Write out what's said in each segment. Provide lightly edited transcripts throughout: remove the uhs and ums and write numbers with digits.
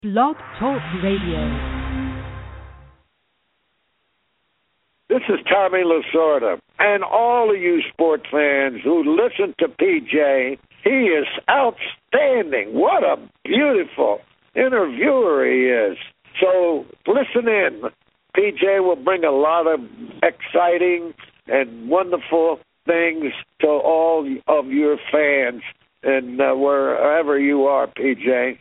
Blog Talk Radio. This is Tommy Lasorda, and all of you sport fans who listen to PJ, he is outstanding. What a beautiful interviewer he is. So listen in. PJ will bring a lot of exciting and wonderful things to all of your fans, and wherever you are, PJ.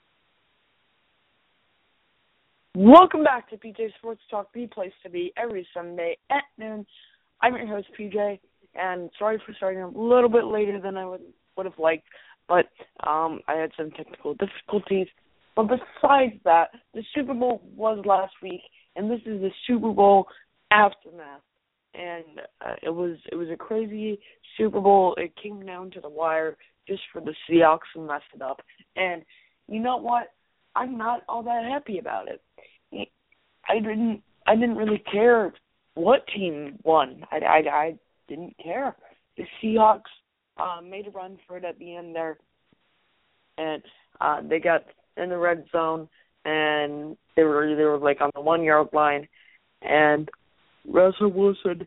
Welcome back to PJ Sports Talk, the place to be every Sunday at noon. I'm your host, PJ, and sorry for starting a little bit later than I would have liked, but I had some technical difficulties. But besides that, the Super Bowl was last week, and this is the Super Bowl aftermath. And it was a crazy Super Bowl. It came down to the wire just for the Seahawks to mess it up. And you know what? I'm not all that happy about it. I didn't really care what team won. I didn't care. The Seahawks made a run for it at the end there, and they got in the red zone, and they were like on the 1 yard line, and Russell Wilson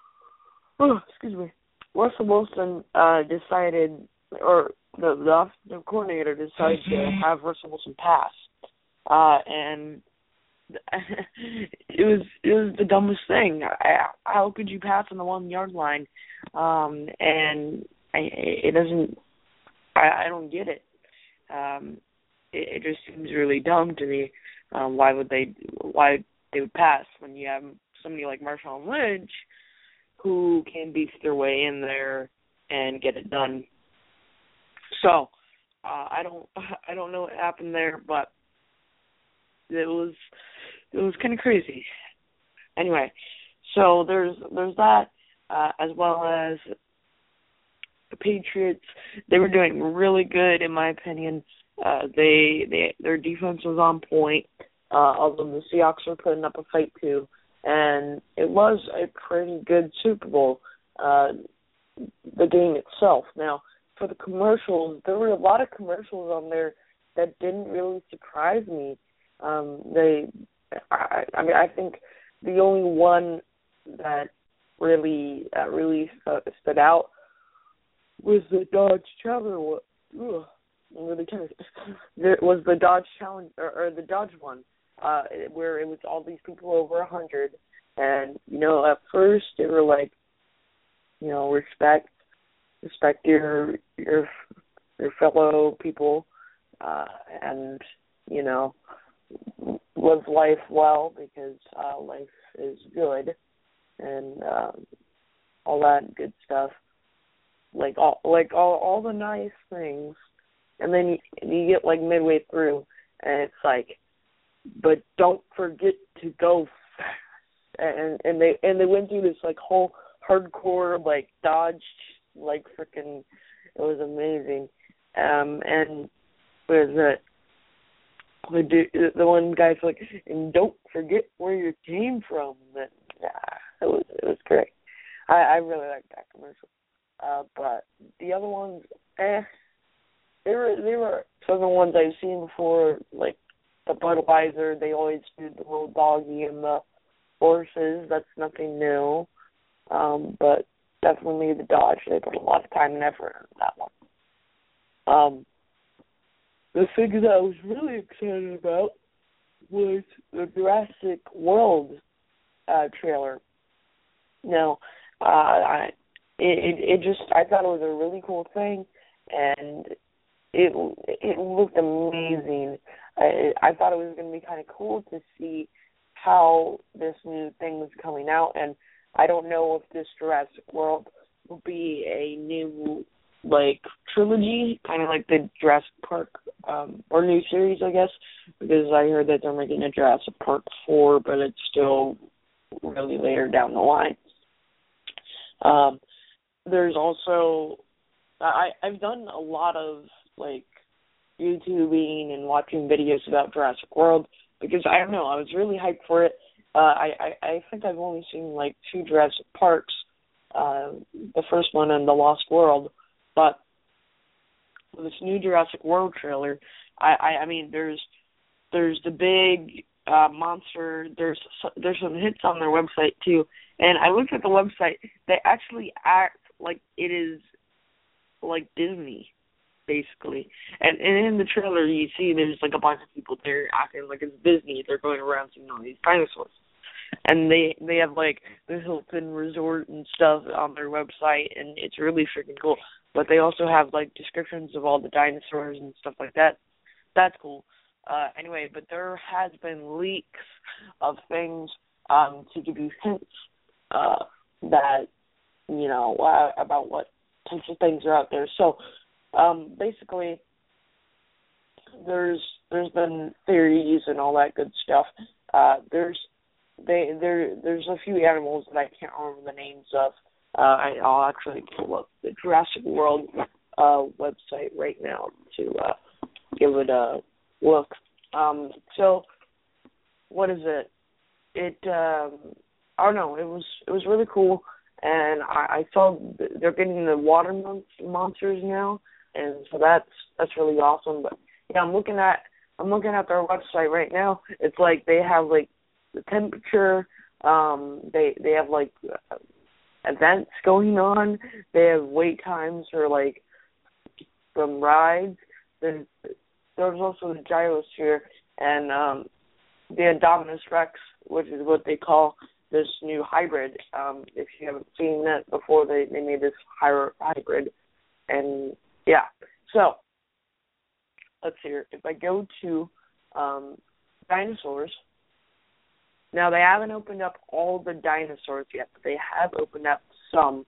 decided, or the coordinator decided to have Russell Wilson pass, and it was the dumbest thing. How could you pass on the 1 yard line? And it doesn't. I don't get it. It just seems really dumb to me. Why they would pass when you have somebody like Marshawn Lynch who can beat their way in there and get it done. So I don't know what happened there, but it was kind of crazy. Anyway, so there's that, as well as the Patriots. They were doing really good, in my opinion. Their defense was on point, although the Seahawks were putting up a fight too, and it was a pretty good Super Bowl. The game itself. Now, for the commercials, there were a lot of commercials on there that didn't really surprise me. I think the only one that really stood out was the Dodge Challenger. There was the Dodge Challenger, or the Dodge one, where it was all these people over 100, and at first they were like, respect your fellow people, and live life well, because life is good, and all that good stuff, like all the nice things. And then you get like midway through, and it's like, but don't forget to go fast. And they went through this like whole hardcore like Dodge, like freaking, it was amazing. And was the one guy's like, and don't forget where you came from. And, it was great. I really liked that commercial. But the other ones, They were some of the ones I've seen before, like the Budweiser. They always do the little doggy and the horses. That's nothing new. But definitely the Dodge. They put a lot of time and effort into that one. The thing that I was really excited about was the Jurassic World trailer. Now, I thought it was a really cool thing, and it looked amazing. I thought it was going to be kind of cool to see how this new thing was coming out, and I don't know if this Jurassic World will be a new, like, trilogy, kind of like the Jurassic Park, or new series, I guess, because I heard that they're making a Jurassic Park 4, but it's still really later down the line. There's also, I've done a lot of, like, YouTubing and watching videos about Jurassic World, because, I don't know, I was really hyped for it. I think I've only seen, like, 2 Jurassic Parks, the first one and The Lost World, but this new Jurassic World trailer, I mean, there's there's the big monster. There's some hits on their website too. And I looked at the website. They actually act like it is like Disney, basically. And in the trailer, you see there's like a bunch of people there acting like it's Disney. They're going around seeing all these dinosaurs. And they have like the Hilton Resort and stuff on their website, and it's really freaking cool. But they also have like descriptions of all the dinosaurs and stuff like that. That's cool. Anyway, but there has been leaks of things to give you hints that, you know, about what types of things are out there. So basically, there's been theories and all that good stuff. There's a few animals that I can't remember the names of. I'll actually pull up the Jurassic World website right now to give it a look. So what is it? I don't know. It was really cool, and I saw they're getting the water monsters now, and so that's really awesome. But yeah, I'm looking at their website right now. It's like they have like the temperature. They have like events going on. They have wait times for like some rides. There's also the Gyrosphere and the Indominus Rex, which is what they call this new hybrid. If you haven't seen that before, they made this hybrid. And yeah, so let's see here. If I go to dinosaurs, now they haven't opened up all the dinosaurs yet, but they have opened up some.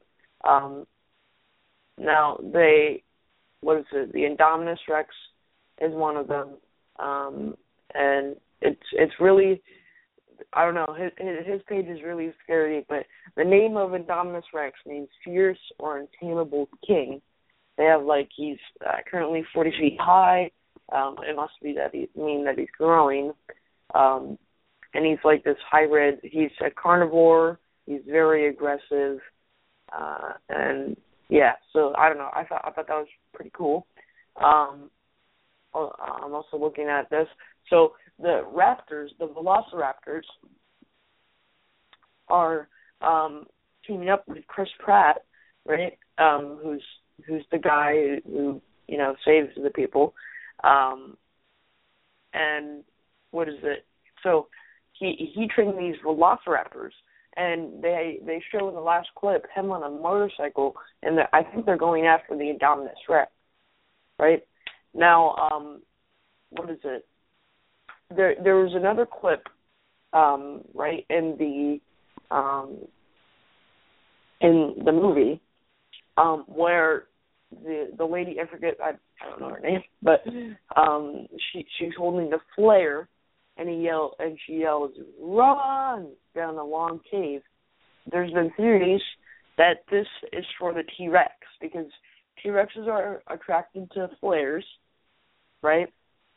Now the Indominus Rex is one of them, and it's really, I don't know, his page is really scary, but the name of Indominus Rex means fierce or untamable king. They have like, he's currently 40 feet high. It must be that he's growing. And he's like this hybrid. He's a carnivore. He's very aggressive. And yeah, so I don't know. I thought that was pretty cool. I'm also looking at this. So the raptors, the velociraptors, are teaming up with Chris Pratt, right? Who's the guy who, you know, saves the people. And what is it? So he trained these velociraptors, and they show in the last clip him on a motorcycle, and I think they're going after the Indominus Rex, right? Now, what is it? There was another clip, right, in the movie, where the lady, I forget, I don't know her name, but she's holding the flare, and she yells, "Run!" down a long cave. There's been theories that this is for the T-Rex, because T-Rexes are attracted to flares, right?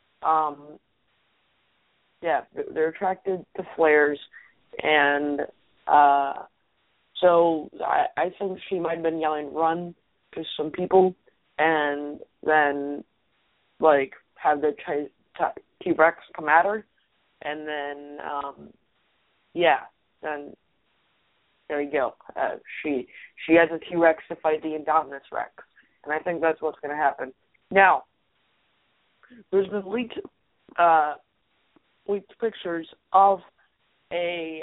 Yeah, they're attracted to flares, and so I think she might have been yelling "run" to some people, and then like have the T-Rex come at her, and then then there you go. She has a T-Rex to fight the Indominus Rex, and I think that's what's going to happen. Now, there's been leaked pictures of a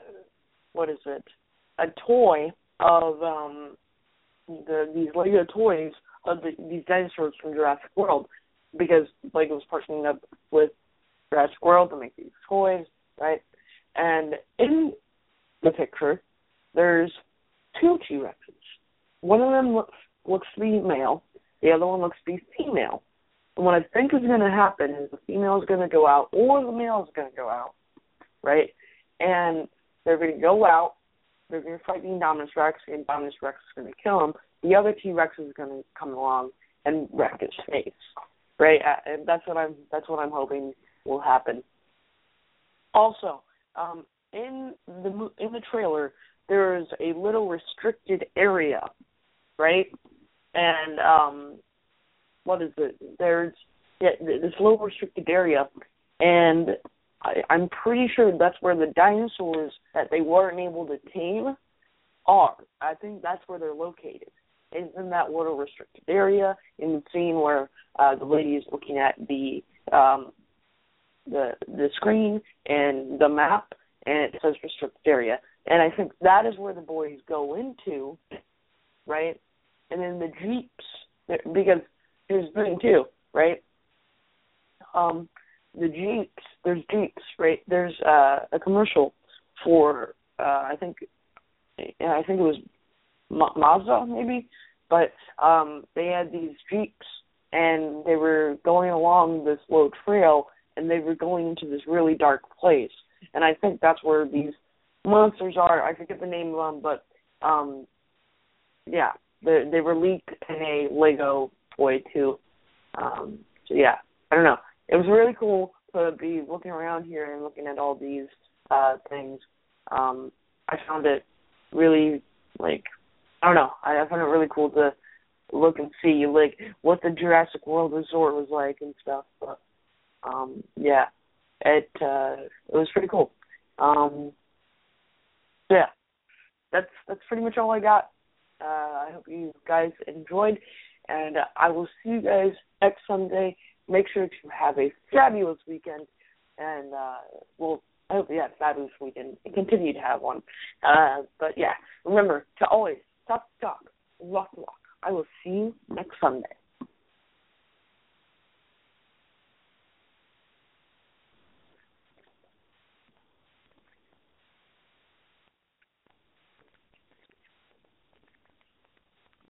toy of these Lego toys of these dinosaurs from Jurassic World, because Lego's partnering up with Jurassic World to make these toys, right? And in the picture, there's two T-Rexes. One of them looks to be male, the other one looks to be female. And what I think is going to happen is the female is going to go out, or the male is going to go out, right? And they're going to go out, they're going to fight the Indominus Rex, the Indominus Rex is going to kill him, the other T-Rex is going to come along and wreck his face, right? And that's what I'm hoping will happen. Also, in the trailer, there is a little restricted area, right? And what is it? There's this little restricted area, And I'm pretty sure that's where the dinosaurs that they weren't able to tame are. I think that's where they're located. It's in that water restricted area, in the scene where the lady is looking at the screen and the map, and it says restricted area. And I think that is where the boys go into, right? And then the Jeeps, because here's the thing too, right? The Jeeps, there's Jeeps, right? There's a commercial for I think it was Mazda maybe, but they had these Jeeps and they were going along this low trail and they were going into this really dark place. And I think that's where these monsters are. I forget the name of them, but yeah, they were leaked in a Lego toy too. So yeah, I don't know. It was really cool to be looking around here and looking at all these things. I found it really, like, I don't know. I found it really cool to look and see, like, what the Jurassic World Resort was like and stuff. But yeah, it was pretty cool. Yeah, that's pretty much all I got. I hope you guys enjoyed, and I will see you guys next Sunday. Make sure to have a fabulous weekend, and well, I hope you have a fabulous weekend and continue to have one. But yeah, remember to always talk, walk. I will see you next Sunday.